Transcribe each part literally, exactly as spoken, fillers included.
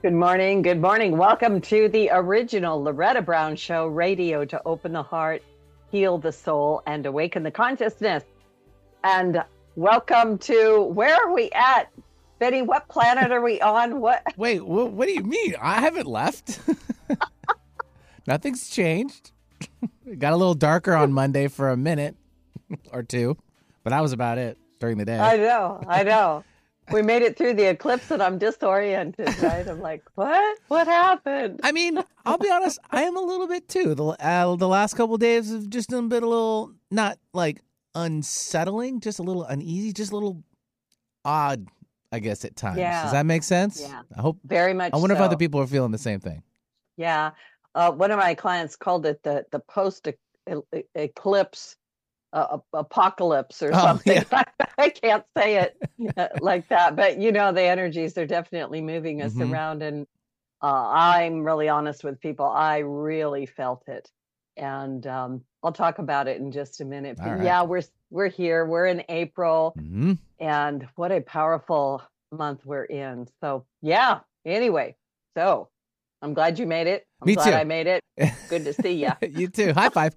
Good morning. Good morning. Welcome to the original Loretta Brown Show, radio to open the heart, heal the soul, and awaken the consciousness. And welcome to, where are we at? Betty, what planet are we on? What? Wait, wh- what do you mean? I haven't left. Nothing's changed. It got a little darker on Monday for a minute or two, but that was about it during the day. I know. I know. We made it through the eclipse and I'm disoriented, right? I'm like, what? What happened? I mean, I'll be honest, I am a little bit too. The uh, the last couple of days have just been a little, not like unsettling, just a little uneasy, just a little odd, I guess, at times. Yeah. Does that make sense? Yeah. I hope. Very much I wonder so. if other people are feeling the same thing. Yeah. Uh, one of my clients called it the, the post eclipse uh, apocalypse or Oh, something. yeah. I can't say it uh, like that, but you know, the energies are definitely moving us Mhm. around. And uh, I'm really honest with people. I really felt it. And um, I'll talk about it in just a minute. But All right. yeah, we're, we're here. We're in April. Mhm. And what a powerful month we're in. So yeah, anyway, so I'm glad you made it. I'm Me glad too. I made it. Good to see ya. You too. High five.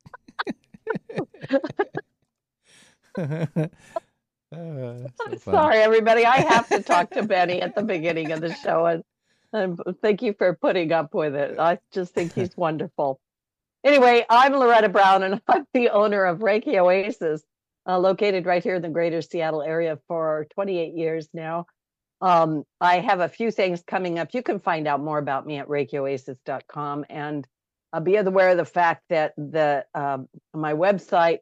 Uh, so fun. Sorry, everybody. I have to talk to Benny at the beginning of the show. And, and thank you for putting up with it. I just think he's wonderful. Anyway, I'm Loretta Brown, and I'm the owner of Reiki Oasis, uh, located right here in the greater Seattle area for twenty-eight years now. Um, I have a few things coming up. You can find out more about me at reiki oasis dot com, and uh, be aware of the fact that the um, my website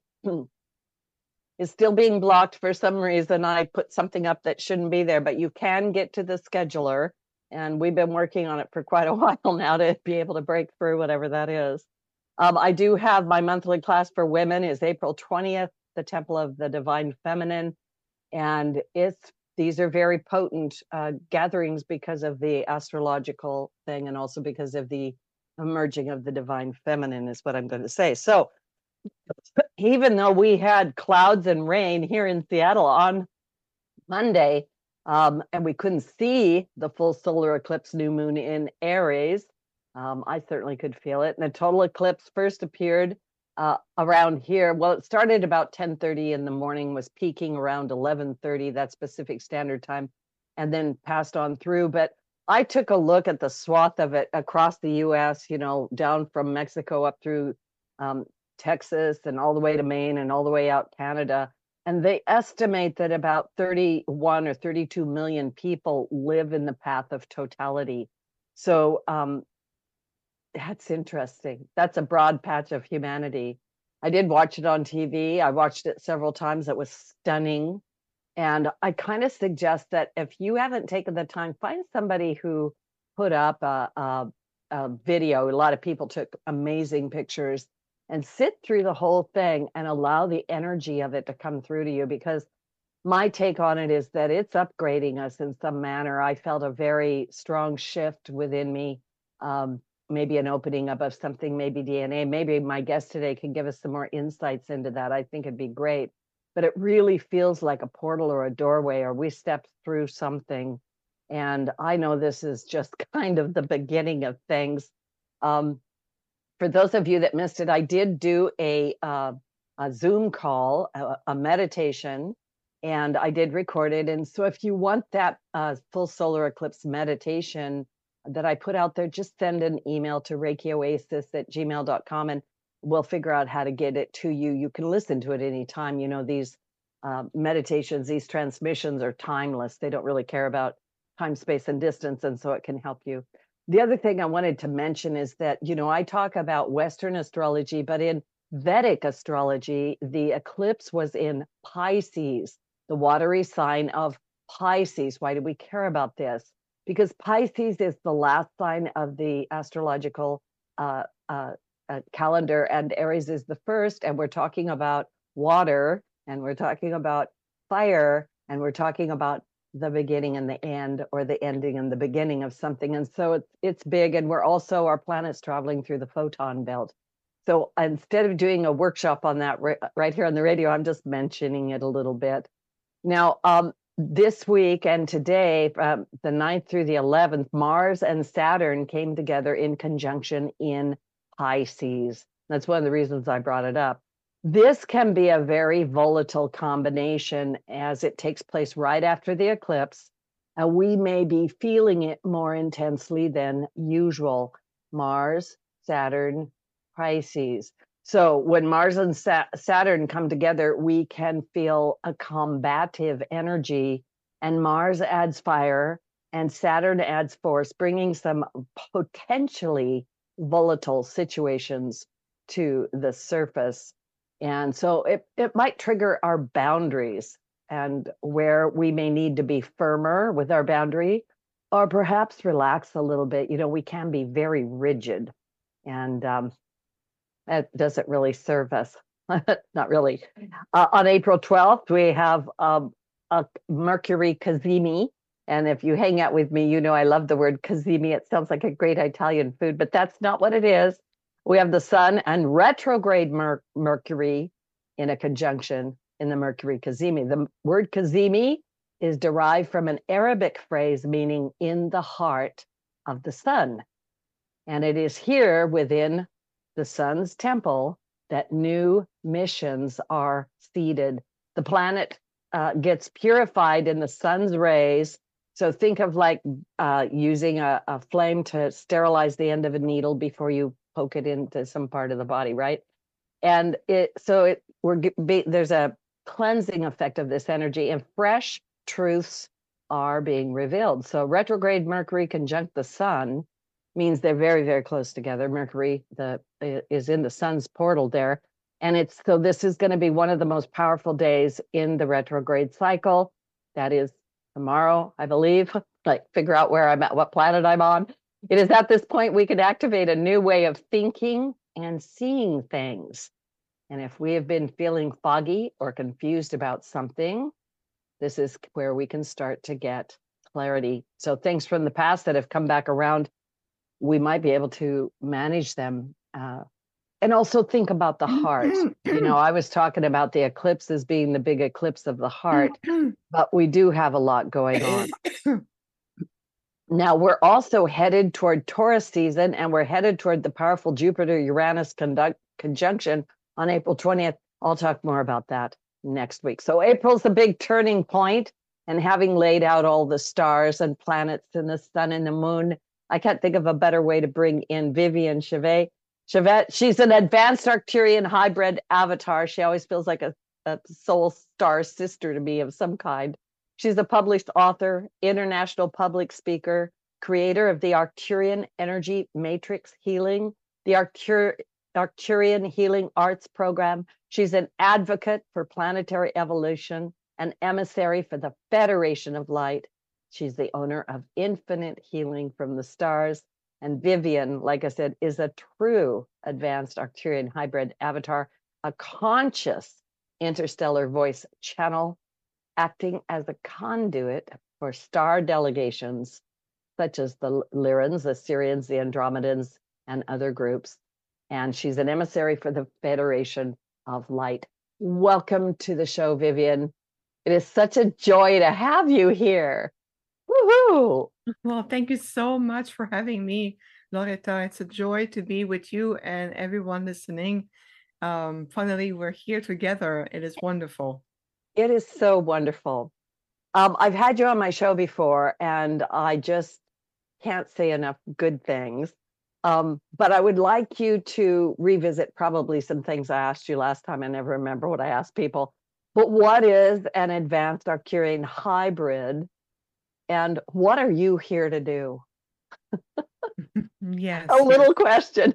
is still being blocked for some reason. I put something up that shouldn't be there, but you can get to the scheduler, and we've been working on it for quite a while now to be able to break through whatever that is. Um, I do have my monthly class for women is April twentieth, the Temple of the Divine Feminine, and it's these are very potent uh, gatherings because of the astrological thing and also because of the emerging of the divine feminine is what I'm going to say. So even though we had clouds and rain here in Seattle on Monday, um, and we couldn't see the full solar eclipse new moon in Aries, um, I certainly could feel it. And the total eclipse first appeared uh, around here. Well, it started about ten thirty in the morning, was peaking around eleven thirty, that's Pacific Standard Time, and then passed on through. But I took a look at the swath of it across the U S, you know, down from Mexico up through um, Texas and all the way to Maine and all the way out Canada. And they estimate that about thirty-one or thirty-two million people live in the path of totality. So um, that's interesting. That's a broad patch of humanity. I did watch it on T V. I watched it several times. It was stunning. And I kind of suggest that if you haven't taken the time, find somebody who put up a, a, a video. A lot of people took amazing pictures, and sit through the whole thing and allow the energy of it to come through to you, because my take on it is that it's upgrading us in some manner. I felt a very strong shift within me, um, maybe an opening up of something, maybe D N A. Maybe my guest today can give us some more insights into that. I think it'd be great. But it really feels like a portal or a doorway, or we stepped through something. And I know this is just kind of the beginning of things. Um, for those of you that missed it, I did do a, uh, a Zoom call, a, a meditation, and I did record it. And so if you want that uh, full solar eclipse meditation that I put out there, just send an email to reiki oasis at gmail dot com, and we'll figure out how to get it to you. You can listen to it anytime. You know, these uh, meditations, these transmissions are timeless. They don't really care about time, space, and distance, and so it can help you. The other thing I wanted to mention is that, you know, I talk about Western astrology, but in Vedic astrology, the eclipse was in Pisces, the watery sign of Pisces. Why do we care about this? Because Pisces is the last sign of the astrological uh, uh, uh, calendar, and Aries is the first. And we're talking about water, and we're talking about fire, and we're talking about the beginning and the end, or the ending and the beginning of something. And so it's it's big. And we're also, our planet's traveling through the photon belt. So instead of doing a workshop on that right, right here on the radio, I'm just mentioning it a little bit. Now, um, this week and today, um, the ninth through the eleventh, Mars and Saturn came together in conjunction in Pisces. That's one of the reasons I brought it up. This can be a very volatile combination as it takes place right after the eclipse, and we may be feeling it more intensely than usual. Mars, Saturn, Pisces. So when Mars and Sa- Saturn come together, we can feel a combative energy, and Mars adds fire and Saturn adds force, bringing some potentially volatile situations to the surface. And so it, it might trigger our boundaries and where we may need to be firmer with our boundary or perhaps relax a little bit. You know, we can be very rigid, and um, that doesn't really serve us. Not really. Uh, on April twelfth, we have um, a Mercury cazimi. And if you hang out with me, you know I love the word cazimi. It sounds like a great Italian food, but that's not what it is. We have the Sun and retrograde Mer- Mercury in a conjunction in the Mercury cazimi. The word cazimi is derived from an Arabic phrase meaning in the heart of the sun. And it is here within the sun's temple that new missions are seeded. The planet uh, gets purified in the sun's rays. So think of like uh, using a, a flame to sterilize the end of a needle before you poke it into some part of the body, right? And it so it we're there's a cleansing effect of this energy, and fresh truths are being revealed. So retrograde Mercury conjunct the sun means they're very, very close together. Mercury the is in the sun's portal there. And it's so this is going to be one of the most powerful days in the retrograde cycle. That is tomorrow, I believe. Like figure out where I'm at, what planet I'm on. It is at this point we can activate a new way of thinking and seeing things. And if we have been feeling foggy or confused about something, this is where we can start to get clarity. So things from the past that have come back around, we might be able to manage them. Uh, and also think about the heart. You know, I was talking about the eclipse as being the big eclipse of the heart, but we do have a lot going on. Now, we're also headed toward Taurus season, and we're headed toward the powerful Jupiter-Uranus conduct, conjunction on April twentieth. I'll talk more about that next week. So April's the big turning point, and having laid out all the stars and planets and the sun and the moon, I can't think of a better way to bring in Vivian Chevet. Chevet, she's an advanced Arcturian hybrid avatar. She always feels like a, a soul star sister to me of some kind. She's a published author, international public speaker, creator of the Arcturian Energy Matrix Healing, the Arctur- Arcturian Healing Arts Program. She's an advocate for planetary evolution, an emissary for the Federation of Light. She's the owner of Infinite Healing from the Stars. And Vivian, like I said, is a true advanced Arcturian hybrid avatar, a conscious interstellar voice channel, acting as a conduit for star delegations, such as the Lyrans, the Sirians, the Andromedans, and other groups. And she's an emissary for the Federation of Light. Welcome to the show, Vivian. It is such a joy to have you here. Woohoo! Well, thank you so much for having me, Loretta. It's a joy to be with you and everyone listening. Um, finally, we're here together. It is wonderful. It is so wonderful. Um, I've had you on my show before, and I just can't say enough good things. Um, but I would like you to revisit probably some things I asked you last time. I never remember what I asked people. But what is an advanced Arcturian hybrid? And what are you here to do? Yes. A little question.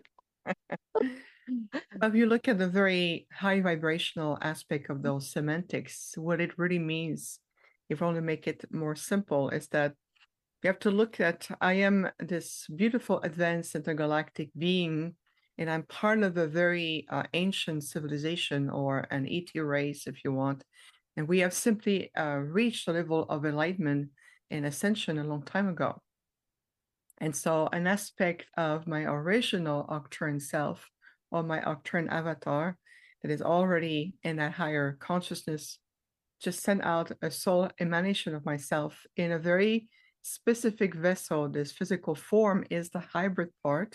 If you look at the very high vibrational aspect of those semantics, what it really means, if I want to make it more simple, is that you have to look at, I am this beautiful advanced intergalactic being, and I'm part of a very uh, ancient civilization, or an E T race, if you want. And we have simply uh, reached a level of enlightenment and ascension a long time ago. And so an aspect of my original Arcturian self, or my Arcturian avatar, that is already in that higher consciousness, just send out a soul emanation of myself in a very specific vessel. This physical form is the hybrid part.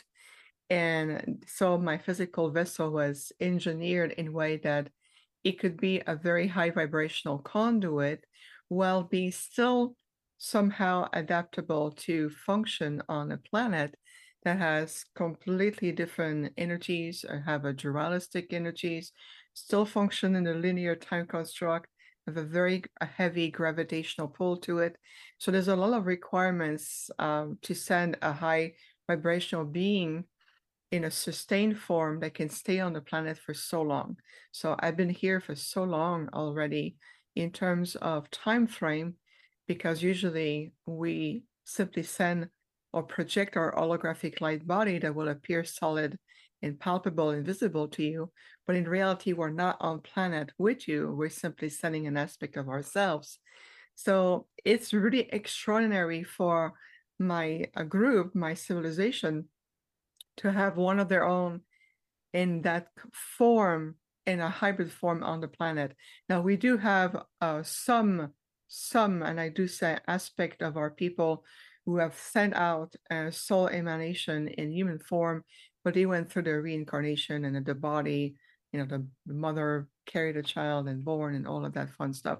And so my physical vessel was engineered in a way that it could be a very high vibrational conduit while being still somehow adaptable to function on a planet that has completely different energies or have a dualistic energies, still function in a linear time construct, have a very a heavy gravitational pull to it. So there's a lot of requirements um, to send a high vibrational being in a sustained form that can stay on the planet for so long. So I've been here for so long already in terms of time frame, because usually we simply send or project our holographic light body that will appear solid and palpable and visible to you. But in reality, we're not on planet with you. We're simply sending an aspect of ourselves. So it's really extraordinary for my a group, my civilization, to have one of their own in that form, in a hybrid form on the planet. Now we do have uh, some, some, and I do say aspect of our people who have sent out a soul emanation in human form, but they went through the reincarnation and the body, you know, the, the mother carried a child and born and all of that fun stuff.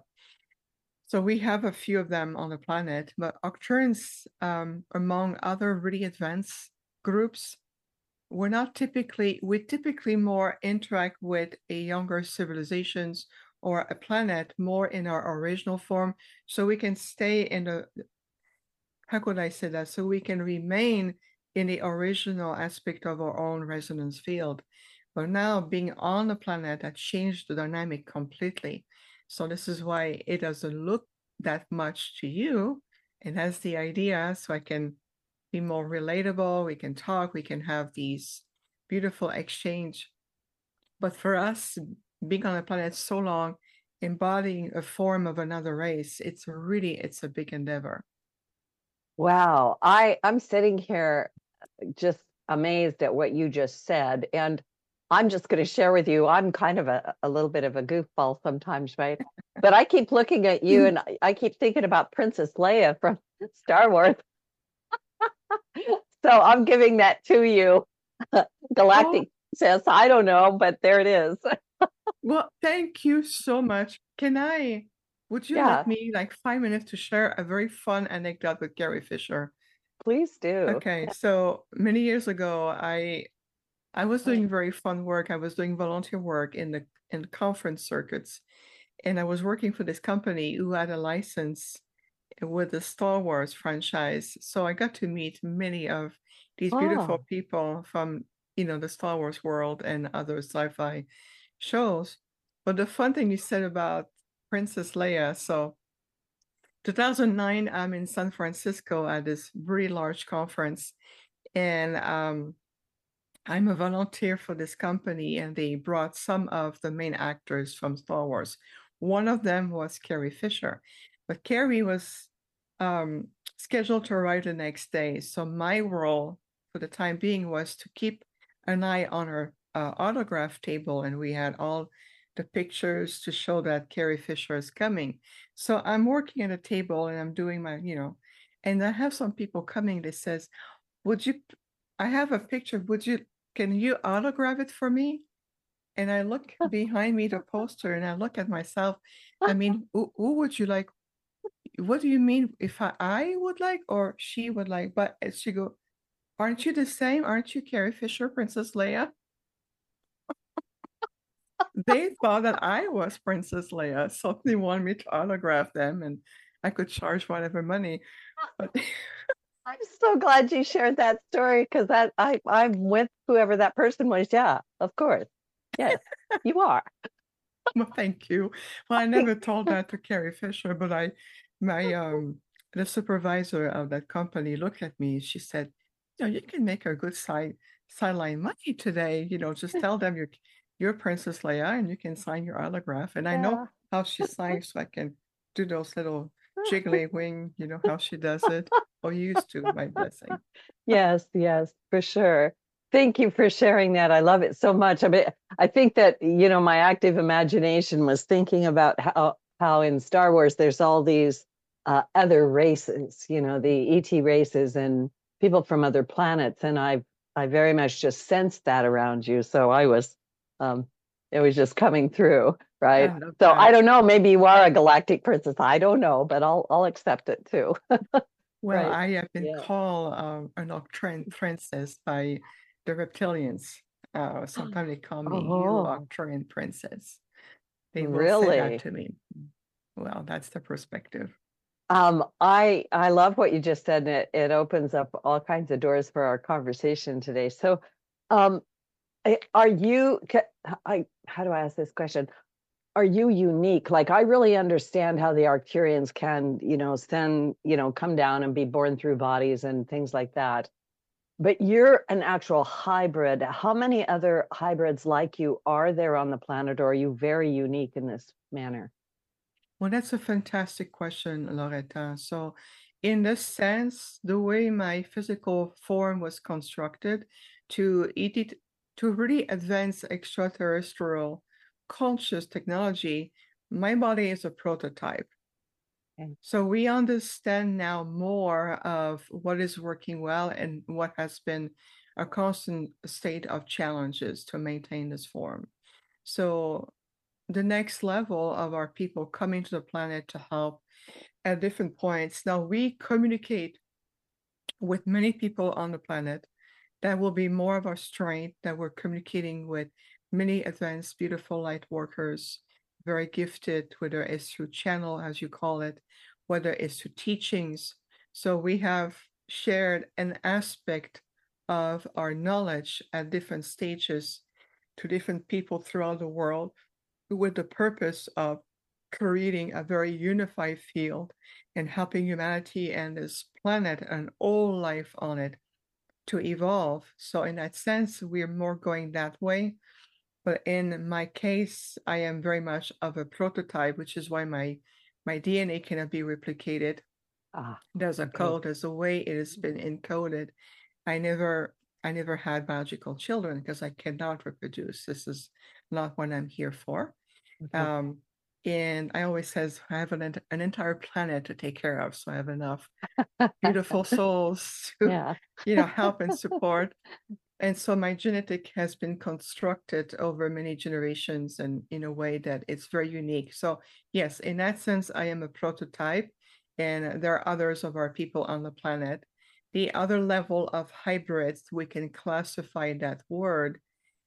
So we have a few of them on the planet, but Octurans, um, among other really advanced groups, we're not typically, we typically more interact with a younger civilizations or a planet more in our original form, so we can stay in the, how could I say that? So we can remain in the original aspect of our own resonance field. But now being on the planet, that changed the dynamic completely. So this is why it doesn't look that much to you. It has the idea, so I can be more relatable, we can talk, we can have these beautiful exchange. But for us, being on the planet so long, embodying a form of another race, it's really, it's a big endeavor. Wow. I, I'm sitting here just amazed at what you just said. And I'm just going to share with you, I'm kind of a, a little bit of a goofball sometimes, right? But I keep looking at you and I, I keep thinking about Princess Leia from Star Wars. So I'm giving that to you. Galactic says, I don't know, but there it is. Well, thank you so much. Can I, would you Yeah. let me like five minutes to share a very fun anecdote with Carrie Fisher? Please do. Okay, so many years ago, I I was doing very fun work. I was doing volunteer work in the in conference circuits, and I was working for this company who had a license with the Star Wars franchise. So I got to meet many of these beautiful Oh. people from, you know, the Star Wars world and other sci-fi shows. But the fun thing you said about Princess Leia, so two thousand nine, I'm in San Francisco at this very large conference, and um, I'm a volunteer for this company, and they brought some of the main actors from Star Wars. One of them was Carrie Fisher, but Carrie was um, scheduled to arrive the next day. So my role for the time being was to keep an eye on her uh, autograph table, and we had all the pictures to show that Carrie Fisher is coming. So I'm working at a table and I'm doing my, you know, and I have some people coming that says, would you, I have a picture, would you, can you autograph it for me? And I look behind me, the poster, and I look at myself. I mean, who, who would you like? What do you mean if I, I would like or she would like? But she go, aren't you the same? Aren't you Carrie Fisher, Princess Leia? They thought that I was Princess Leia, so they wanted me to autograph them, and I could charge whatever money. But I'm so glad you shared that story, because that I I'm with whoever that person was. Yeah, of course. Yes, you are. well, thank you. Well, I never told that to Carrie Fisher, but I, my um, the supervisor of that company looked at me. She said, "You know, you can make a good side sideline money today. You know, just tell them you're you're Princess Leia and you can sign your autograph." And I know Yeah. how she signs, so I can do those little jiggly wing. You know how she does it, or used to. My blessing. Yes, yes, for sure. Thank you for sharing that. I love it so much. I mean, I think that, you know, my active imagination was thinking about how how in Star Wars there's all these uh, other races, you know, the E T races and people from other planets, and I I very much just sensed that around you. So I was, um, it was just coming through, right? I love So that. I don't know, maybe you are a galactic princess. I don't know, but I'll I'll accept it too. Well, Right. I have been Yeah. called um, an Octran princess by the reptilians. Uh, sometimes they call me you Oh, Octarian princess. They will say that really? to me. Well, that's the perspective. Um, I I love what you just said. And it it opens up all kinds of doors for our conversation today. So, um, I- are you? ca- I how do I ask this question? Are you unique? Like, I really understand how the Arcturians can, you know, send, you know, come down and be born through bodies and things like that. But you're an actual hybrid. How many other hybrids like you are there on the planet, or are you very unique in this manner? Well, that's a fantastic question, Loretta. So, in this sense, the way my physical form was constructed to eat it, to really advance extraterrestrial conscious technology, my body is a prototype. Okay. So we understand now more of what is working well and what has been a constant state of challenges to maintain this form. So the next level of our people coming to the planet to help at different points. Now we communicate with many people on the planet. That will be more of our strength, that we're communicating with many advanced, beautiful light workers, very gifted, whether it's through channel, as you call it, whether it's through teachings. So we have shared an aspect of our knowledge at different stages to different people throughout the world with the purpose of creating a very unified field and helping humanity and this planet and all life on it to evolve. So in that sense, we're more going that way. But in my case, I am very much of a prototype, which is why my my D N A cannot be replicated. Ah, There's a okay. code, there's a way it has been encoded. I never I never had biological children because I cannot reproduce. This is not what I'm here for. Okay. Um, and I always says I have an an entire planet to take care of, so I have enough beautiful souls to, Yeah. you know, help and support. And so my genetic has been constructed over many generations and in a way that it's very unique. So yes, in that sense, I am a prototype, and there are others of our people on the planet. The other level of hybrids, we can classify that word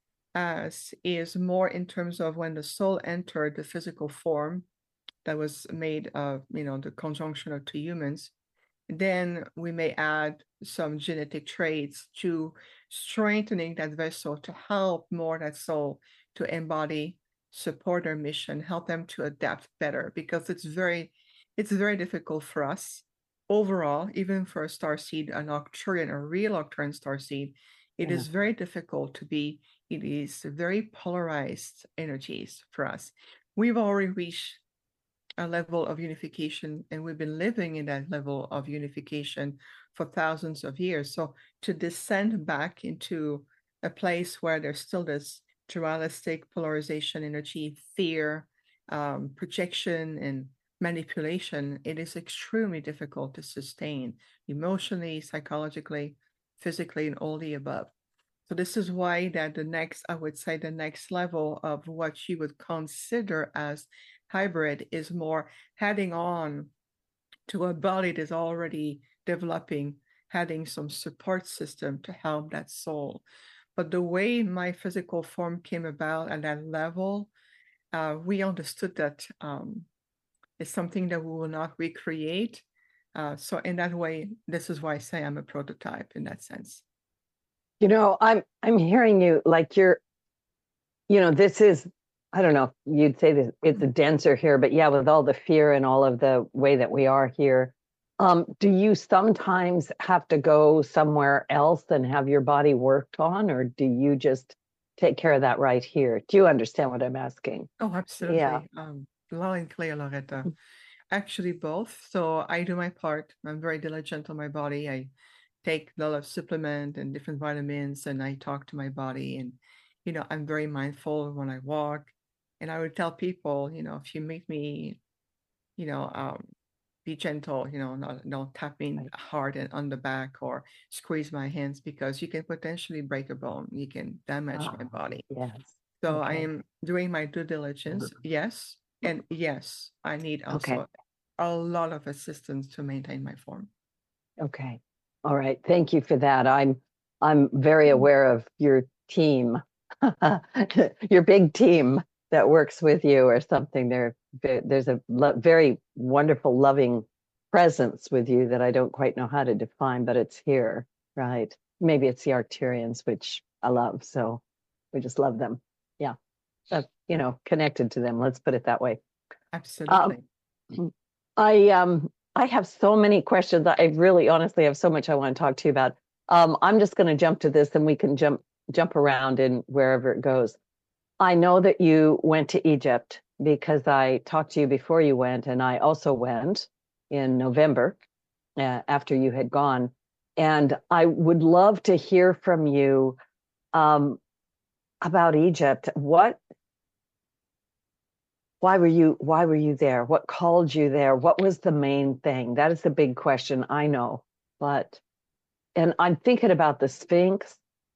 as is more in terms of when the soul entered the physical form that was made of, you know, the conjunction of two humans. Then we may add some genetic traits to strengthening that vessel to help more that soul to embody, support their mission, help them to adapt better, because it's very, it's very difficult for us overall, even for a starseed, an Arcturian, a real Arcturian starseed. It Yeah. is very difficult to be, it is very polarized energies for us. We've already reached a level of unification, and we've been living in that level of unification for thousands of years. So to descend back into a place where there's still this dualistic polarization energy, fear, um, projection, and manipulation, it is extremely difficult to sustain emotionally, psychologically, physically, and all the above. So this is why that the next, I would say the next level of what you would consider as hybrid is more heading on to a body that's already developing, having some support system to help that soul. But the way my physical form came about at that level, uh, we understood that um, it's something that we will not recreate. Uh, so in that way, this is why I say I'm a prototype in that sense. You know, I'm I'm hearing you like you're, you know, this is, I don't know if you'd say that it's denser here, but yeah, with all the fear and all of the way that we are here, um, do you sometimes have to go somewhere else and have your body worked on, or do you just take care of that right here? Do you understand what I'm asking? Oh, Yeah. absolutely. Um, loud and clear, Loretta. Actually, both. So I do my part. I'm very diligent on my body. I take a lot of supplement and different vitamins, and I talk to my body. And, you know, I'm very mindful when I walk. And I would tell people, you know, if you meet me you know, um, be gentle, you know, not don't tap me Right. hard and on the back or squeeze my hands because you can potentially break a bone. You can damage my Oh, body. yes. So I Okay. am doing my due diligence, yes, and yes, I need Okay. also a lot of assistance to maintain my form. Okay. All right. Thank you for that. I'm I'm very aware of your team, your big team that works with you or something. There, there's a lo- very wonderful, loving presence with you that I don't quite know how to define, but it's here, right? Maybe it's the Arcturians, which I love. So we just love them. Yeah. That's, you know, connected to them. Let's put it that way. Absolutely. Um, I um I have so many questions. I really honestly have so much I want to talk to you about. Um, I'm just going to jump to this and we can jump jump around in wherever it goes. I know that you went to Egypt because I talked to you before you went, and I also went in November uh, after you had gone. And I would love to hear from you um, about Egypt. What why were you why were you there? What called you there? What was the main thing? That is the big question, I know. But and I'm thinking about the Sphinx.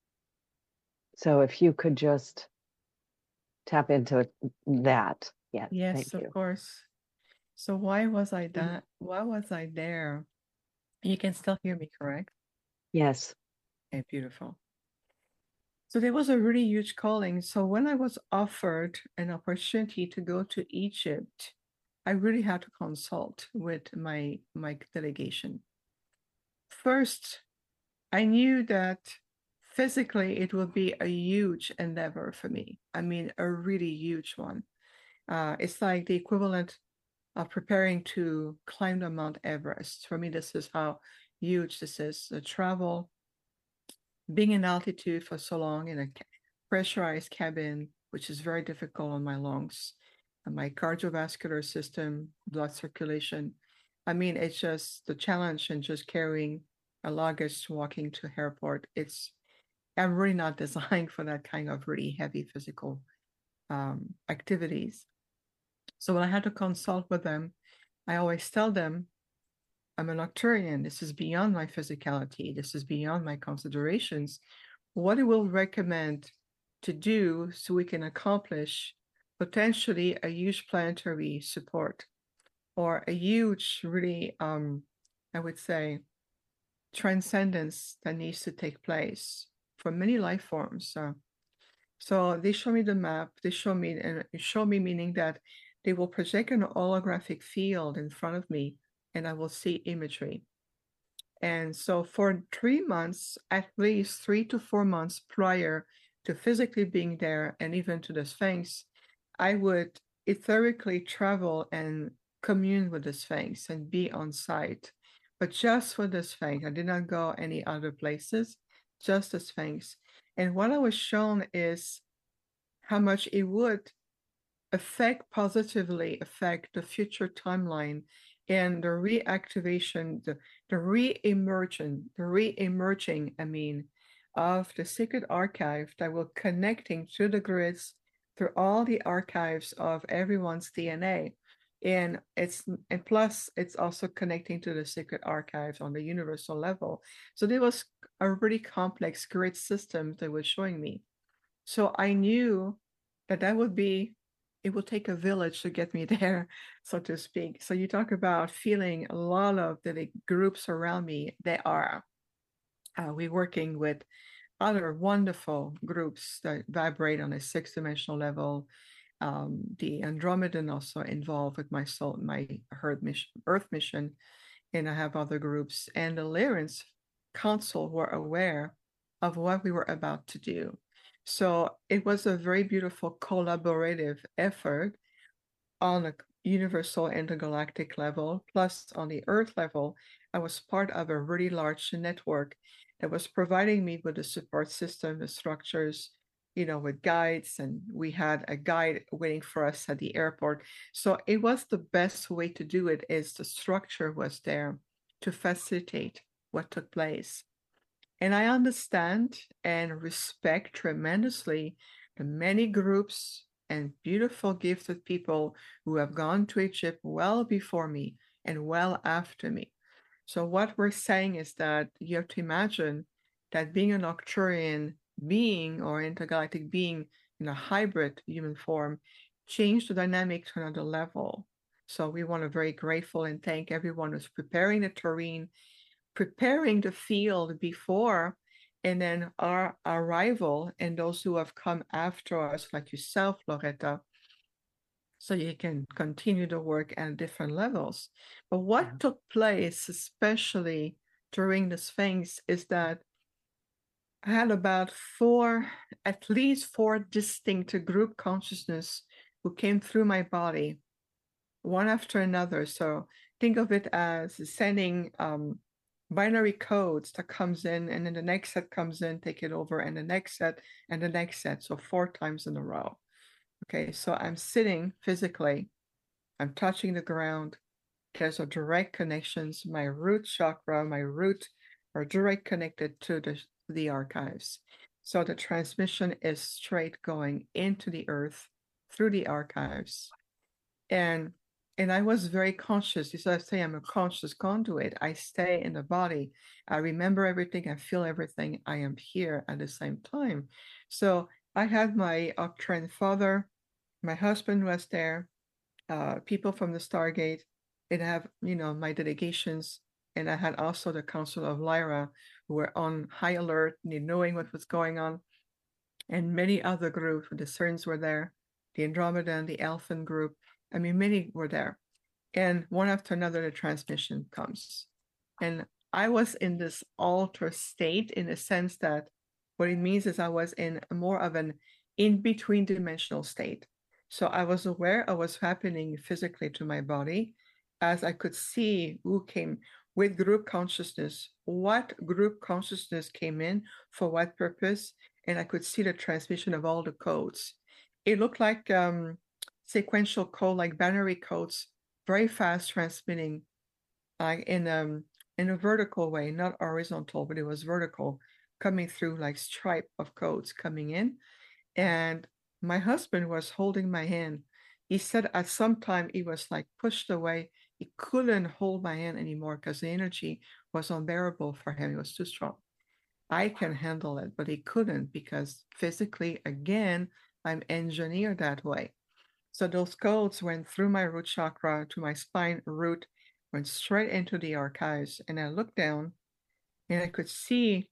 So if you could just tap into that. Yes, Yes, thank of you. course. So why was I that? Why was I there? You can still hear me, correct? Yes. Okay, beautiful. So there was a really huge calling. So when I was offered an opportunity to go to Egypt, I really had to consult with my my delegation. First, I knew that physically it would be a huge endeavor for me. I mean, a really huge one. Uh, it's like the equivalent of preparing to climb the Mount Everest. For me, this is how huge this is. The travel, being in altitude for so long in a pressurized cabin, which is very difficult on my lungs, and my cardiovascular system, blood circulation. I mean, it's just the challenge and just carrying a luggage walking to airport. It's I'm really not designed for that kind of really heavy physical um, activities. So when I had to consult with them, I always tell them I'm a Nocturian. This is beyond my physicality. This is beyond my considerations. What I will recommend to do so we can accomplish potentially a huge planetary support or a huge, really, um, I would say, transcendence that needs to take place for many life forms. Uh, so they show me the map. They show me, and show me meaning that they will project an holographic field in front of me, and I will see imagery. And so for three months, at least three to four months prior to physically being there and even to the Sphinx, I would etherically travel and commune with the Sphinx and be on site. But just for the Sphinx, I did not go any other places, just the Sphinx. And what I was shown is how much it would affect positively affect the future timeline and the reactivation, the, the re-emergent, the re-emerging, I mean, of the Secret Archive that will connecting to the grids through all the archives of everyone's D N A. And it's and plus it's also connecting to the Secret Archives on the universal level. So there was a really complex grid system they were showing me. So I knew that that would be it will take a village to get me there, so to speak. So you talk about feeling a lot of the groups around me. They are. Uh, we're working with other wonderful groups that vibrate on a six dimensional level. Um, the Andromedan also involved with my soul, my Earth mission, Earth mission, and I have other groups. And the Lyrians Council were aware of what we were about to do. So it was a very beautiful collaborative effort on a universal intergalactic level, plus on the Earth level. I was part of a really large network that was providing me with the support system, the structures, you know, with guides, and we had a guide waiting for us at the airport. So it was the best way to do it is the structure was there to facilitate what took place. And I understand and respect tremendously the many groups and beautiful gifted people who have gone to Egypt well before me and well after me. So what we're saying is that you have to imagine that being an Arcturian being or intergalactic being in a hybrid human form changed the dynamic to another level. So we want to very grateful and thank everyone who's preparing the terrain, preparing the field before, and then our arrival and those who have come after us, like yourself, Loretta, so you can continue the work at different levels. But what yeah. took place, especially during the Sphinx, is that I had about four, at least four distinct group consciousness who came through my body, one after another. So think of it as sending um, binary codes that comes in, and then the next set comes in, take it over, and the next set, and the next set. So four times in a row. Okay, so I'm sitting physically, I'm touching the ground. There's a direct connections. My root chakra, my root are direct connected to the, the archives. So the transmission is straight going into the earth through the archives. And and I was very conscious. So I say I'm a conscious conduit. I stay in the body. I remember everything. I feel everything. I am here at the same time. So I had my Arcturian father, my husband was there, uh, people from the Stargate, and I have, you know, my delegations, and I had also the Council of Lyra, who were on high alert, knowing what was going on, and many other groups. The Cerns were there, the Andromedan, the Elfin group. I mean, many were there. And one after another, the transmission comes. And I was in this altered state in the sense that what it means is I was in more of an in-between dimensional state. So I was aware of what's happening physically to my body as I could see who came with group consciousness, what group consciousness came in for what purpose, and I could see the transmission of all the codes. It looked like um, sequential code, like binary codes, very fast transmitting, like in um in a vertical way, not horizontal, but it was vertical, coming through like stripe of codes coming in. And my husband was holding my hand. He said at some time he was like pushed away. He couldn't hold my hand anymore because the energy was unbearable for him. It was too strong. I can handle it, but he couldn't because physically, again, I'm engineered that way. So those codes went through my root chakra to my spine root, went straight into the archives. And I looked down and I could see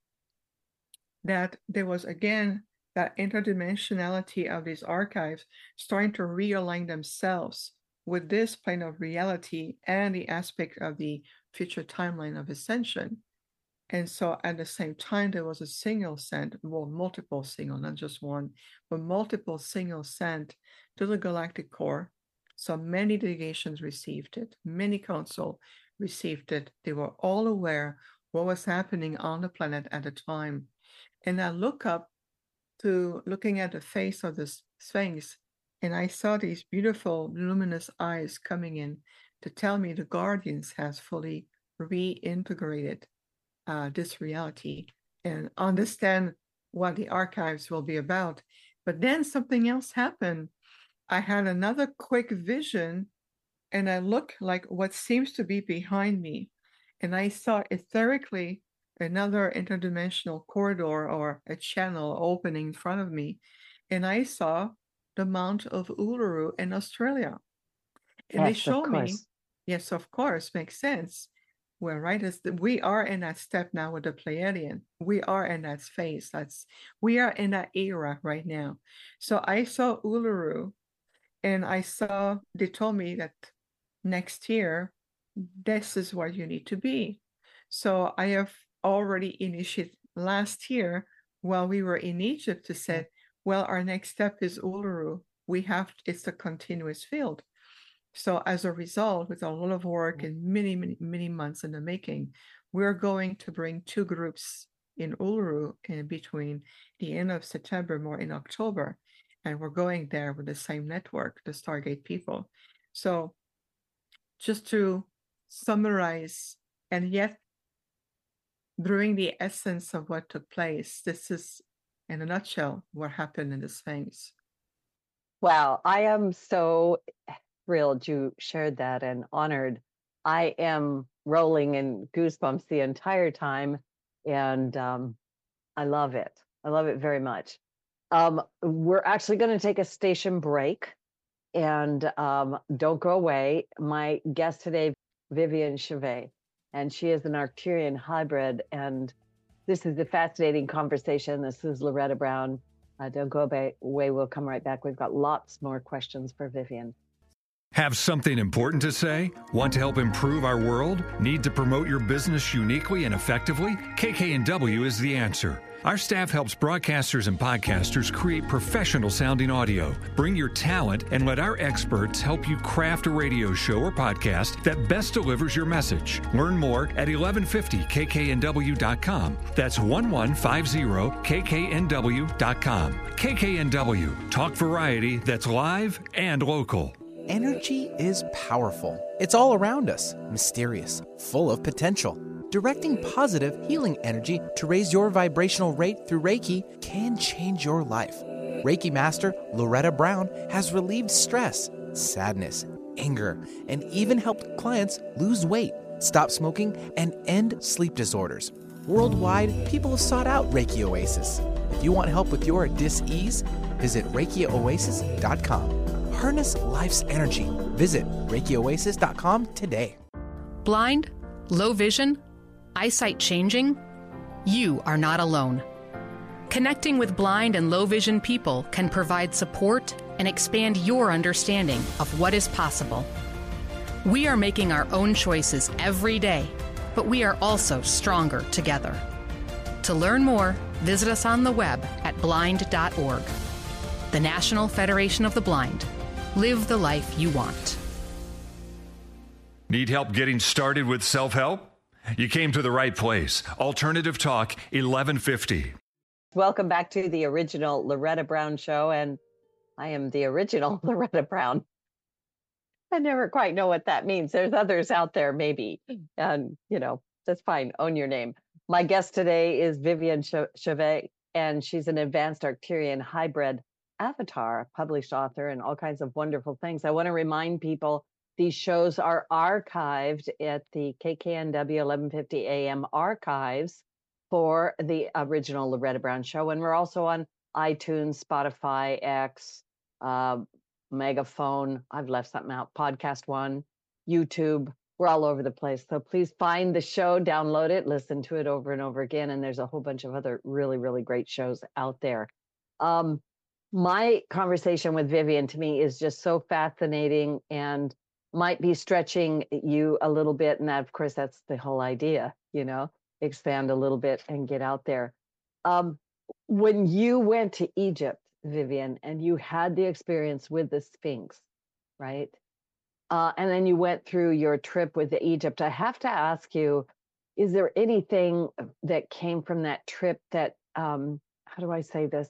that there was, again, that interdimensionality of these archives starting to realign themselves with this plane of reality and the aspect of the future timeline of ascension. And so at the same time, there was a signal sent, well, multiple signal, not just one, but multiple signals sent to the galactic core. So many delegations received it, many council received it. They were all aware what was happening on the planet at the time. And I look up to looking at the face of the Sphinx, and I saw these beautiful luminous eyes coming in to tell me the Guardians has fully reintegrated uh, this reality and understand what the archives will be about. But then something else happened. I had another quick vision, and I looked like what seems to be behind me, and I saw etherically another interdimensional corridor or a channel opening in front of me, and I saw the Mount of Uluru in Australia. And yes, they show of me, yes, of course, makes sense. Well, right, as the, we are in that step now with the Pleiadian. We are in that phase. That's we are in that era right now. So I saw Uluru, and I saw, they told me that next year, this is where you need to be. So I have already initiated last year while we were in Egypt to say, well, our next step is Uluru. We have, it's a continuous field. So as a result, with a lot of work and many, many, many months in the making, we're going to bring two groups in Uluru in between the end of September, more in October. And we're going there with the same network, the Stargate people. So just to summarize, and yet during the essence of what took place, this is, in a nutshell, what happened in the Sphinx. Wow, I am so thrilled you shared that and honored. I am rolling in goosebumps the entire time, and um, I love it. I love it very much. Um, we're actually going to take a station break, and um, don't go away. My guest today, Vivian Chevet, and she is an Arcturian hybrid, and this is a fascinating conversation. This is Loretta Brown. Uh, don't go away. We'll come right back. We've got lots more questions for Vivian. Have something important to say? Want to help improve our world? Need to promote your business uniquely and effectively? K K N W is the answer. Our staff helps broadcasters and podcasters create professional sounding audio. Bring your talent and let our experts help you craft a radio show or podcast that best delivers your message. Learn more at eleven fifty K K N W dot com. That's eleven fifty K K N W dot com. K K N W, talk variety that's live and local. Energy is powerful. It's all around us, mysterious, full of potential. Directing positive, healing energy to raise your vibrational rate through Reiki can change your life. Reiki Master Loretta Brown has relieved stress, sadness, anger, and even helped clients lose weight, stop smoking, and end sleep disorders. Worldwide, people have sought out Reiki Oasis. If you want help with your dis-ease, visit Reiki Oasis dot com. Harness life's energy. Visit Reiki Oasis dot com today. Blind? Low vision? Eyesight changing? You are not alone. Connecting with blind and low vision people can provide support and expand your understanding of what is possible. We are making our own choices every day, but we are also stronger together. To learn more, visit us on the web at blind dot org. The National Federation of the Blind. Live the life you want. Need help getting started with self-help? You came to the right place. Alternative Talk, eleven fifty. Welcome back to the original Loretta Brown Show, and I am the original Loretta Brown. I never quite know what that means. There's others out there, maybe, and you know, that's fine. Own your name. My guest today is Vivian Chevet, and she's an advanced Arcturian hybrid avatar, published author, and all kinds of wonderful things. I want to remind people these shows are archived at the K K N W eleven fifty A M archives for the original Loretta Brown Show. And we're also on iTunes, Spotify, X, uh, Megaphone. I've left something out. Podcast One, YouTube. We're all over the place. So please find the show, download it, listen to it over and over again. And there's a whole bunch of other really, really great shows out there. Um, my conversation with Vivian to me is just so fascinating and might be stretching you a little bit. And that, of course, that's the whole idea, you know, expand a little bit and get out there. Um, when you went to Egypt, Vivian, and you had the experience with the Sphinx, right? Uh, and then you went through your trip with Egypt. I have to ask you, is there anything that came from that trip that, um, how do I say this?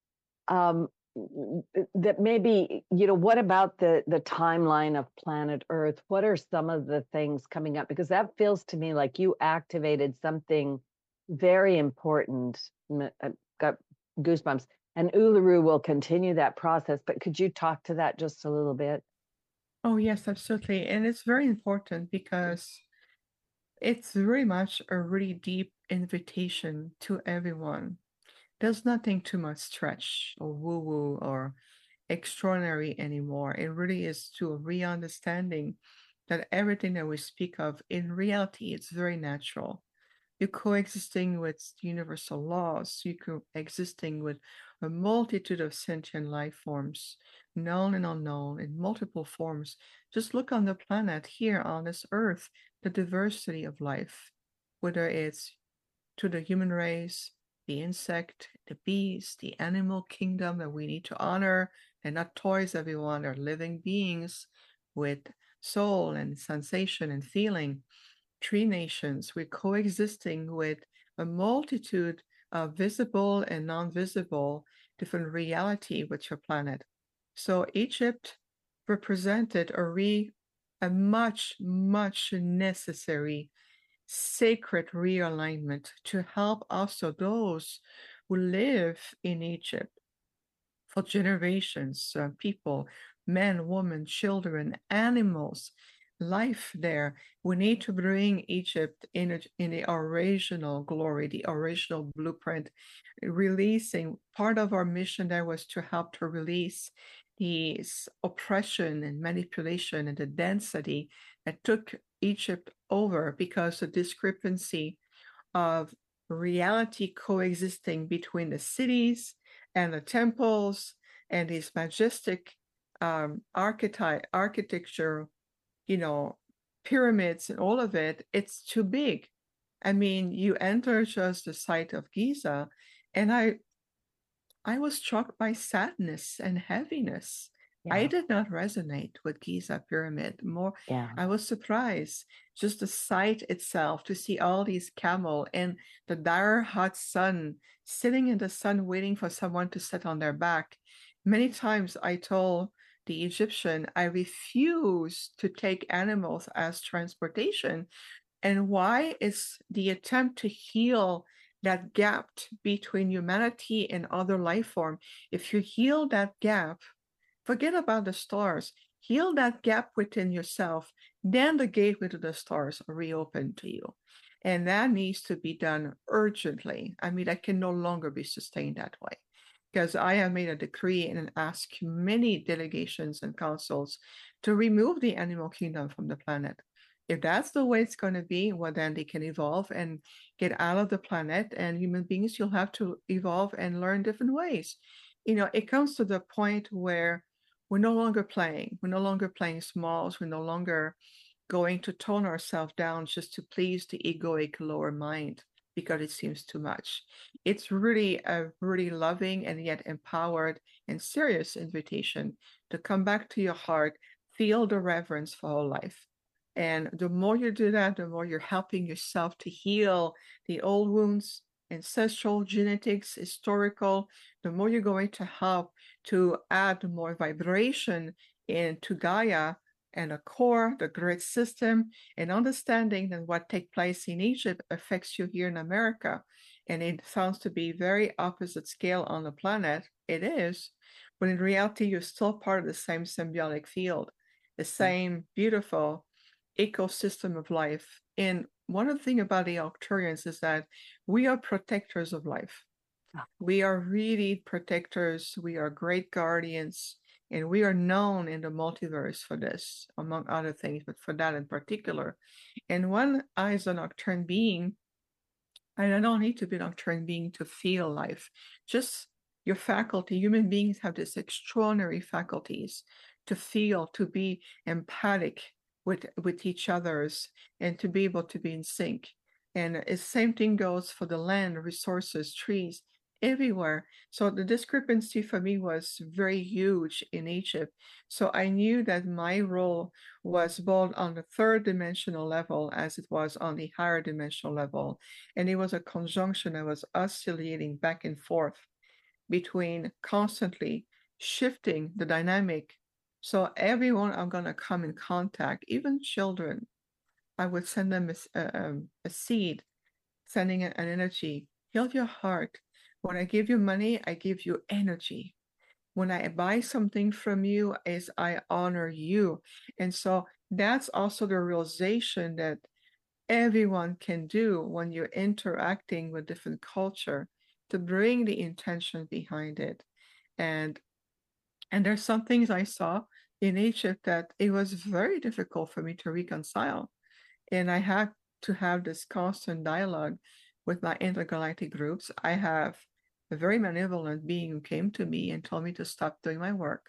Um, that maybe, you know, what about the the timeline of planet Earth? What are some of the things coming up? Because that feels to me like you activated something very important. I've got goosebumps. And Uluru will continue that process, but could you talk to that just a little bit? Oh, yes, absolutely. And it's very important because it's very much a really deep invitation to everyone. There's nothing too much stretch or woo-woo or extraordinary anymore. It really is to a re-understanding that everything that we speak of in reality, it's very natural. You're coexisting with universal laws. You're coexisting with a multitude of sentient life forms, known and unknown, in multiple forms. Just look on the planet here on this earth, the diversity of life, whether it's to the human race, the insect, the bees, the animal kingdom that we need to honor. They're not toys, everyone. They're living beings with soul and sensation and feeling. Tree nations, we're coexisting with a multitude of visible and non-visible different reality with your planet. So Egypt represented a re a much, much necessary sacred realignment to help also those who live in Egypt for generations, uh, people, men, women, children, animals, life there. We need to bring Egypt in, a, in the original glory, the original blueprint, releasing. Part of our mission there was to help to release the oppression and manipulation and the density that took Egypt over, because the discrepancy of reality coexisting between the cities and the temples and these majestic um, archetype, architecture, you know, pyramids and all of it, it's too big. I mean, you enter just the site of Giza, and I I was struck by sadness and heaviness. Yeah. I did not resonate with Giza Pyramid. More, Yeah. I was surprised. Just the sight itself, to see all these camel and the dire hot sun, sitting in the sun waiting for someone to sit on their back. Many times I told the Egyptian, I refuse to take animals as transportation. And why is the attempt to heal that gap between humanity and other life form? If you heal that gap, forget about the stars, heal that gap within yourself, then the gateway to the stars are reopened to you. And that needs to be done urgently. I mean, that can no longer be sustained that way, because I have made a decree and asked many delegations and councils to remove the animal kingdom from the planet. If that's the way it's going to be, well, then they can evolve and get out of the planet, and human beings, you'll have to evolve and learn different ways. You know, it comes to the point where we're no longer playing. We're no longer playing smalls. We're no longer going to tone ourselves down just to please the egoic lower mind because it seems too much. It's really a really loving and yet empowered and serious invitation to come back to your heart, feel the reverence for whole life. And the more you do that, the more you're helping yourself to heal the old wounds, ancestral, genetics, historical, the more you're going to help to add more vibration into Gaia and a core, the grid system, and understanding that what takes place in Egypt affects you here in America. And it sounds to be very opposite scale on the planet. It is, but in reality, you're still part of the same symbiotic field, the same beautiful ecosystem of life. And one of the things about the Arcturians is that we are protectors of life. We are really protectors. We are great guardians. And we are known in the multiverse for this, among other things, but for that in particular. And when I, as an Arcturian being, and I don't need to be an Arcturian being to feel life, just your faculty, human beings have this extraordinary faculties to feel, to be empathic with, with each other's, and to be able to be in sync. And the same thing goes for the land, resources, trees, everywhere. So the discrepancy for me was very huge in Egypt. So I knew that my role was both on the third dimensional level as it was on the higher dimensional level. And it was a conjunction that was oscillating back and forth between constantly shifting the dynamic. So everyone I'm going to come in contact, even children, I would send them a, a, a seed, sending an energy, heal your heart. When I give you money, I give you energy. When I buy something from you, is I honor you. And so that's also the realization that everyone can do when you're interacting with different culture, to bring the intention behind it. And and there's some things I saw in Egypt that it was very difficult for me to reconcile. And I had to have this constant dialogue with my intergalactic groups. I have a very malevolent being who came to me and told me to stop doing my work.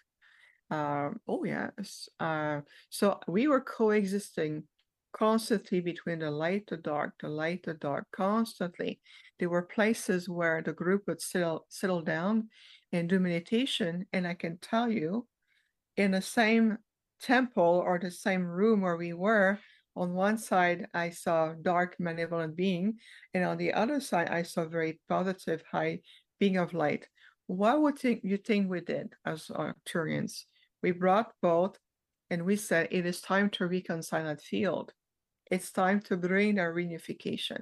Um, oh, yes. Uh, so we were coexisting constantly between the light, the dark, the light, the dark, constantly. There were places where the group would settle, settle down and do meditation. And I can tell you, in the same temple or the same room where we were, on one side, I saw dark, malevolent being, and on the other side, I saw very positive, high being of light. What would you think we did as Arcturians? We brought both, and we said, it is time to reconcile that field. It's time to bring a reunification.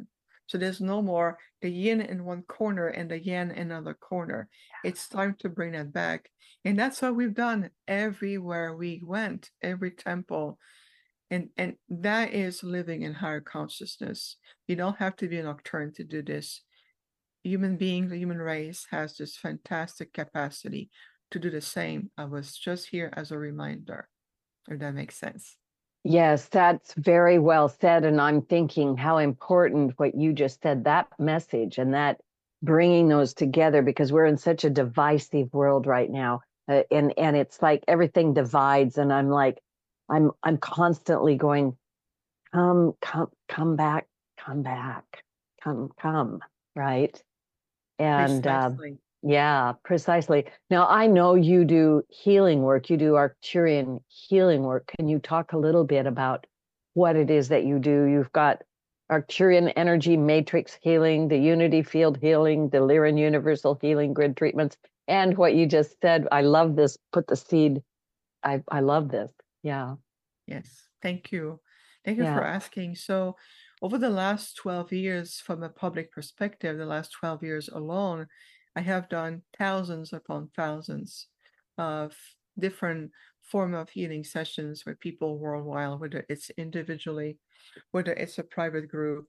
So there's no more the yin in one corner and the yang in another corner. It's time to bring that back. And that's what we've done everywhere we went, every temple. And, and that is living in higher consciousness. You don't have to be a nocturne to do this. Human beings, the human race has this fantastic capacity to do the same. I was just here as a reminder, if that makes sense. Yes, that's very well said. And I'm thinking how important what you just said, that message and that bringing those together, because we're in such a divisive world right now. Uh, and, and it's like everything divides. And I'm like, I'm, I'm constantly going, come, come, come back, come back, come, come, right? And uh, Precisely. yeah, precisely. Now, I know you do healing work, you do Arcturian healing work. Can you talk a little bit about what it is that you do? You've got Arcturian energy matrix healing, the unity field healing, the Lyran universal healing grid treatments, and what you just said. I love this. Put the seed. I, I love this. Yeah. Yes. Thank you. Thank you for Yeah. asking. So, over the last twelve years, from a public perspective, the last twelve years alone, I have done thousands upon thousands of different form of healing sessions with people worldwide, whether it's individually, whether it's a private group,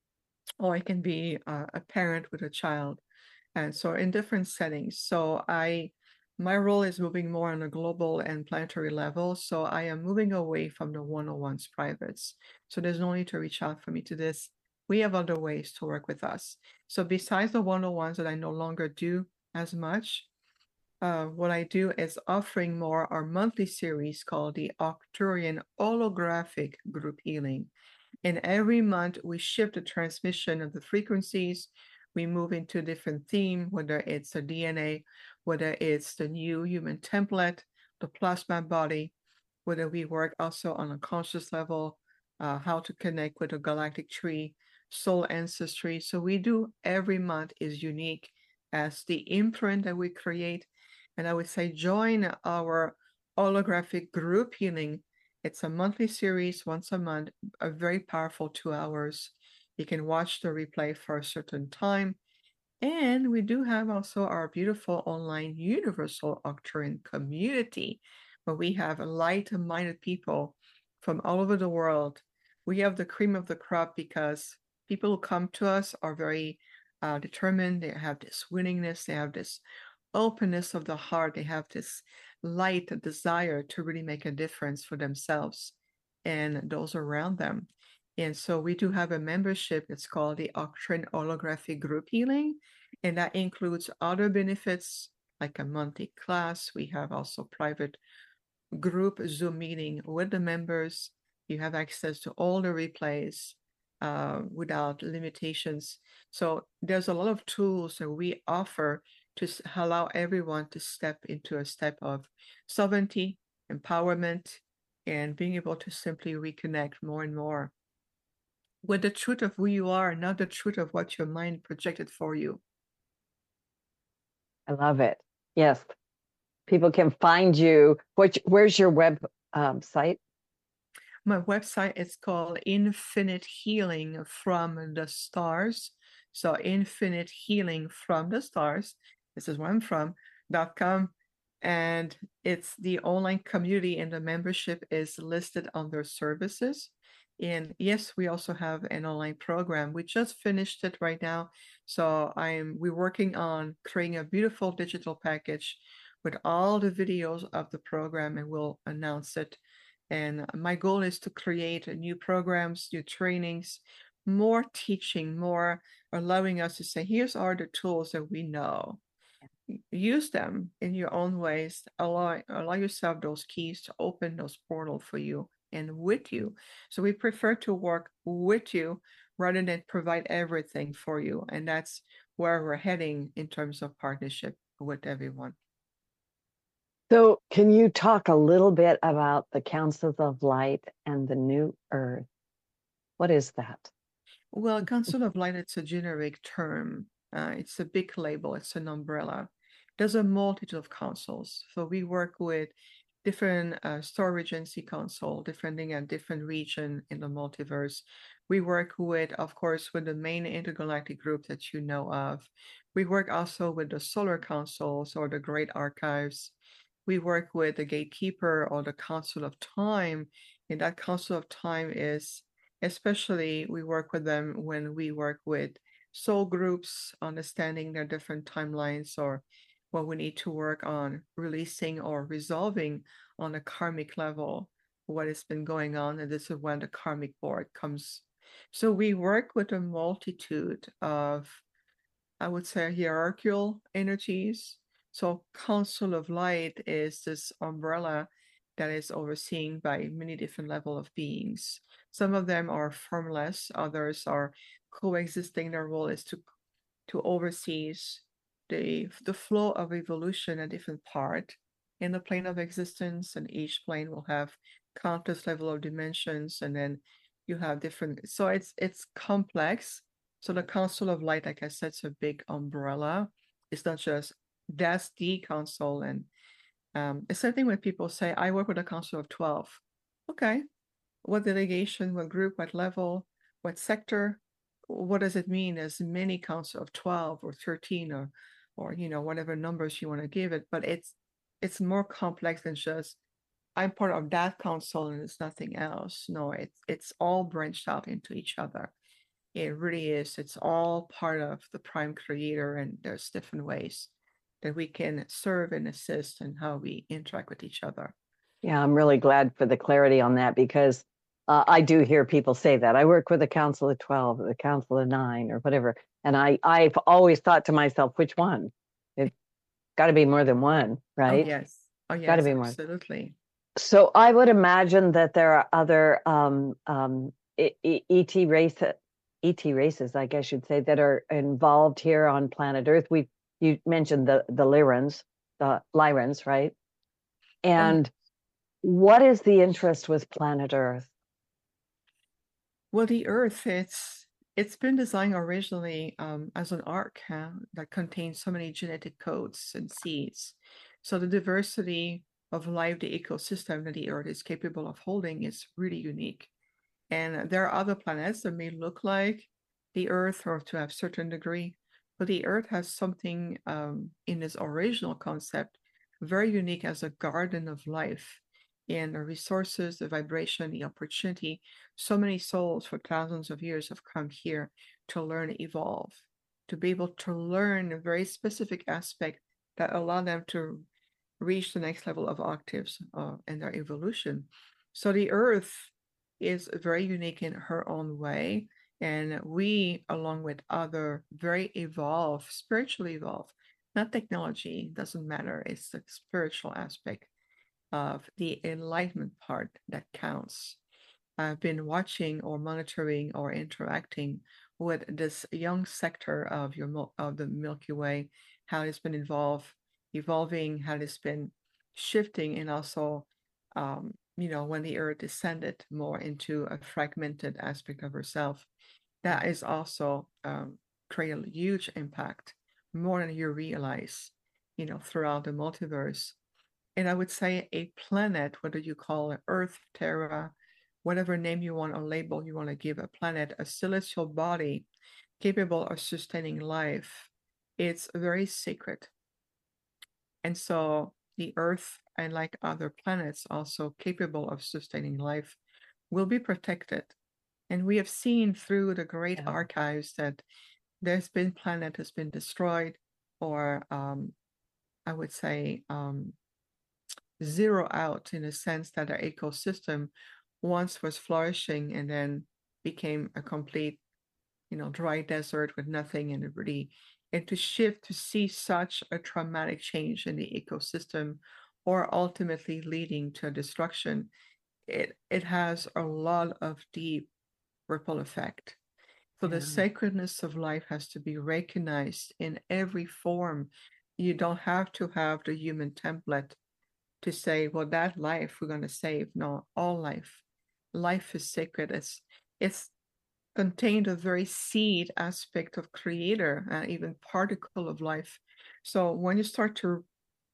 or it can be uh, a parent with a child. And so in different settings. So I, my role is moving more on a global and planetary level. So I am moving away from the one-on-ones privates. So there's no need to reach out for me to this. We have other ways to work with us. So besides the one-on-ones that I no longer do as much, uh, what I do is offering more our monthly series called the Arcturian Holographic Group Healing. And every month we shift the transmission of the frequencies. We move into a different theme, whether it's the D N A, whether it's the new human template, the plasma body, whether we work also on a conscious level, uh, how to connect with the galactic tree, soul ancestry. So we do every month is unique as the imprint that we create. And I would say join our holographic group healing. It's a monthly series, once a month, a very powerful two hours. You can watch the replay for a certain time. And we do have also our beautiful online universal Arcturian community, where we have light-minded people from all over the world. We have the cream of the crop because people who come to us are very uh, determined. They have this willingness, they have this openness of the heart, they have this light desire to really make a difference for themselves and those around them. And so we do have a membership. It's called the Arcturian Holographic Group Healing, and that includes other benefits like a monthly class. We have also private group Zoom meeting with the members. You have access to all the replays uh, without limitations. So there's a lot of tools that we offer to allow everyone to step into a step of sovereignty, empowerment, and being able to simply reconnect more and more with the truth of who you are, not the truth of what your mind projected for you. I love it. Yes. People can find you. Which, where's your web um, site? My website is called Infinite Healing from the Stars. So Infinite Healing from the Stars. This is where I'm from, dot com. And it's the online community, and the membership is listed under services. And yes, we also have an online program. We just finished it right now. So I'm we're working on creating a beautiful digital package with all the videos of the program, and we'll announce it. And my goal is to create new programs, new trainings, more teaching, more allowing us to say, here's are the tools that we know. Use them in your own ways. Allow, allow yourself those keys to open those portals for you and with you. So we prefer to work with you rather than provide everything for you. And that's where we're heading in terms of partnership with everyone. So can you talk a little bit about the Councils of Light and the New Earth? What is that? Well, Council of Light, it's a generic term. Uh, it's a big label. It's an umbrella. There's a multitude of councils. So we work with different uh, star regency council, defending a different region in the multiverse. We work with, of course, with the main intergalactic group that you know of. We work also with the solar councils or the great archives. We work with the gatekeeper or the council of time. And that council of time is, especially we work with them when we work with soul groups, understanding their different timelines, or what we need to work on releasing or resolving on a karmic level, what has been going on. And this is when the karmic board comes. So we work with a multitude of, I would say, hierarchical energies. So Council of Light is this umbrella that is overseen by many different level of beings. Some of them are formless, others are coexisting. Their role is to to oversee the the flow of evolution at different part in the plane of existence, and each plane will have countless level of dimensions, and then you have different, so it's it's complex. So the Council of Light, like I said, it's a big umbrella. It's not just that's the council. And um it's something when people say, I work with a council of twelve. Okay, what delegation, what group, what level, what sector? What does it mean? There's many council of twelve or thirteen or or you know, whatever numbers you want to give it, but it's it's more complex than just I'm part of that council and it's nothing else. No, it's it's all branched out into each other. It really is. It's all part of the prime creator, and there's different ways that we can serve and assist and how we interact with each other. Yeah, I'm really glad for the clarity on that, because uh, I do hear people say that. I work with a council of twelve, or the council of nine, or whatever. And I, I've always thought to myself, which one? It's got to be more than one, right? Oh, yes. Oh, yes, Gotta be more. absolutely. So I would imagine that there are other um, um, E- E- ET race, ET races, I guess you'd say, that are involved here on planet Earth. We you mentioned the the Lyrans, the Lyrans, right? And what is the interest with planet Earth? Well, the Earth, it's it's been designed originally um, as an ark, huh, that contains so many genetic codes and seeds. So the diversity of life, the ecosystem that the Earth is capable of holding is really unique. And there are other planets that may look like the Earth or to have certain degree, but the Earth has something um, in its original concept very unique as a garden of life. And the resources, the vibration, the opportunity. So many souls for thousands of years have come here to learn, evolve, to be able to learn a very specific aspect that allow them to reach the next level of octaves uh, in their evolution. So the Earth is very unique in her own way. And we, along with other very evolved, spiritually evolved, not technology, doesn't matter, it's the spiritual aspect of the enlightenment part that counts. I've been watching or monitoring or interacting with this young sector of your of the Milky Way, how it's been evolved, evolving, how it's been shifting, and also, um, you know, when the Earth descended more into a fragmented aspect of herself, that is also um, create a huge impact, more than you realize, you know, throughout the multiverse. And I would say a planet, whether you call it Earth, Terra, whatever name you want or label you want to give a planet, a celestial body capable of sustaining life, it's very sacred. And so the Earth, and like other planets also capable of sustaining life, will be protected. And we have seen through the great yeah. archives that there's been planet has been destroyed, or um, I would say um, zero out, in a sense that our ecosystem once was flourishing and then became a complete, you know, dry desert with nothing, and it really, and to shift to see such a traumatic change in the ecosystem, or ultimately leading to a destruction, it it has a lot of deep ripple effect. So yeah. the sacredness of life has to be recognized in every form. You don't have to have the human template to say, well, that life we're going to save. No, all life. Life is sacred. It's, it's contained a very seed aspect of creator, and even particle of life. So when you start to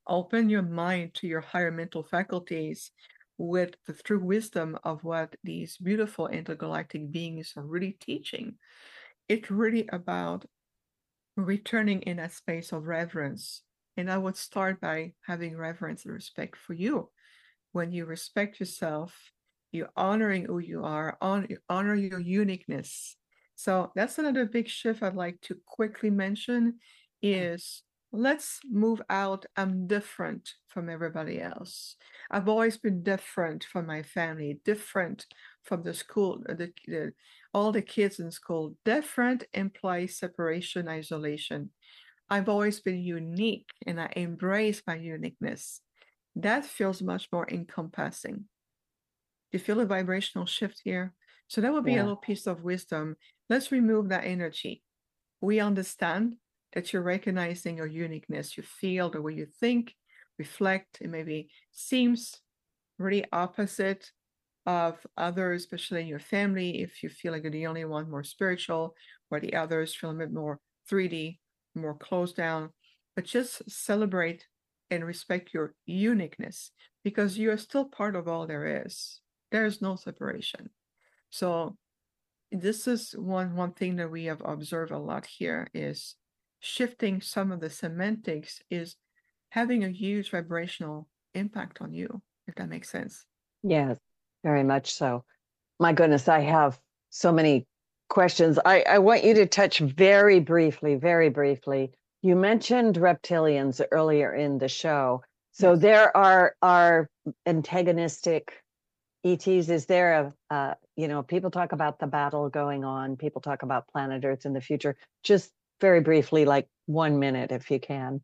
Open your mind to your higher mental faculties with the true wisdom of what these beautiful intergalactic beings are really teaching. It's really about returning in a space of reverence. And I would start by having reverence and respect for you. When you respect yourself, you're honoring who you are, on, honor your uniqueness. So that's another big shift I'd like to quickly mention is let's move out. I'm different from everybody else. I've always been different from my family, different from the school, the, the, all the kids in school. Different implies separation, isolation. I've always been unique and I embrace my uniqueness. That feels much more encompassing. Do you feel a vibrational shift here? So that would be yeah. a little piece of wisdom. Let's remove that energy. We understand that you're recognizing your uniqueness. You feel the way you think, reflect. It maybe seems really opposite of others, especially in your family. If you feel like you're the only one more spiritual, or the others feel a bit more three D, more closed down. But just celebrate and respect your uniqueness because you are still part of all there is. There is no separation. So this is one, one thing that we have observed a lot here is shifting some of the semantics is having a huge vibrational impact on you, if that makes sense. Yes, very much so. My goodness, I have so many questions. I, I want you to touch very briefly, very briefly. You mentioned reptilians earlier in the show. So yes. there are, are antagonistic E Ts. Is there a, uh, you know, people talk about the battle going on. People talk about planet Earth in the future. Just very briefly, like one minute, if you can.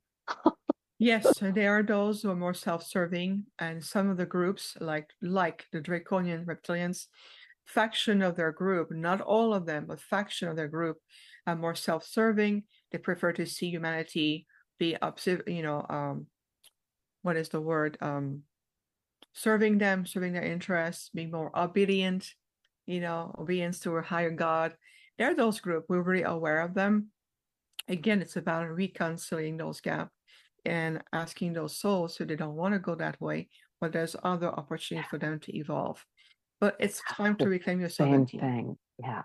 Yes, there are those who are more self-serving, and some of the groups, like like the Draconian reptilians, faction of their group, not all of them, but faction of their group, are more self-serving. They prefer to see humanity be up, you know, um, what is the word? Um, serving them, serving their interests, being more obedient, you know, obedience to a higher God. There are those groups. We're really aware of them. Again, it's about reconciling those gaps and asking those souls who they don't want to go that way, but there's other opportunities for them to evolve. But it's time to reclaim your sovereignty. Same thing. Yeah.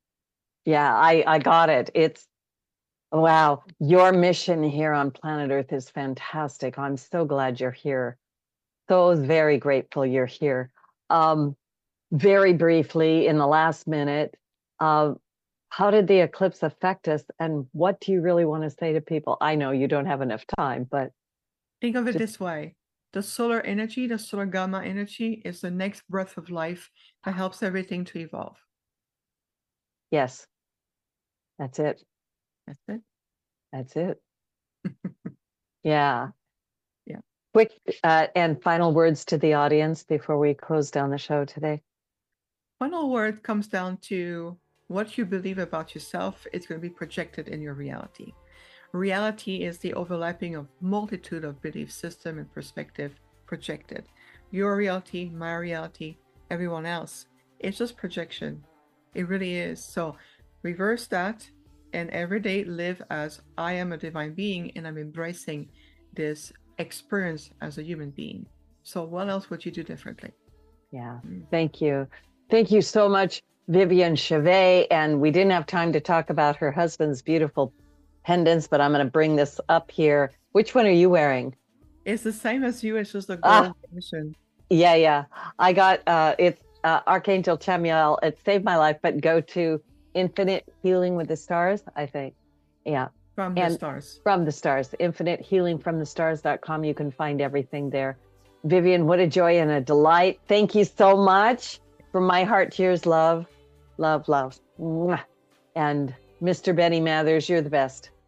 Yeah, I, I got it. It's, wow, your mission here on planet Earth is fantastic. I'm so glad you're here. So very grateful you're here. Um, very briefly, in the last minute, uh, how did the eclipse affect us, and what do you really want to say to people? I know you don't have enough time, but think of it just... this way. The solar energy, the solar gamma energy is the next breath of life that helps everything to evolve. Yes. That's it. That's it. That's it. Yeah. Yeah. Quick uh, and final words to the audience before we close down the show today. Final word comes down to what you believe about yourself is going to be projected in your reality. Reality is the overlapping of multitude of belief system and perspective projected. Your reality, my reality, everyone else. It's just projection. It really is. So reverse that and every day live as I am a divine being and I'm embracing this experience as a human being. So what else would you do differently? Yeah. Mm. Thank you. Thank you so much, Vivian Chevet. And we didn't have time to talk about her husband's beautiful pendants, but I'm going to bring this up here. Which one are you wearing? It's the same as you. It's just a gold ah, edition. Yeah, yeah. I got uh, it's uh, Archangel Chamuel. It saved my life. But go to Infinite Healing with the Stars, I think. Yeah. From and the stars. From the stars. Infinite Healing from the Stars dot com. You can find everything there. Vivian, what a joy and a delight. Thank you so much. From my heart to yours, love, love, love. Mwah. And Mister Benny Mathers, you're the best.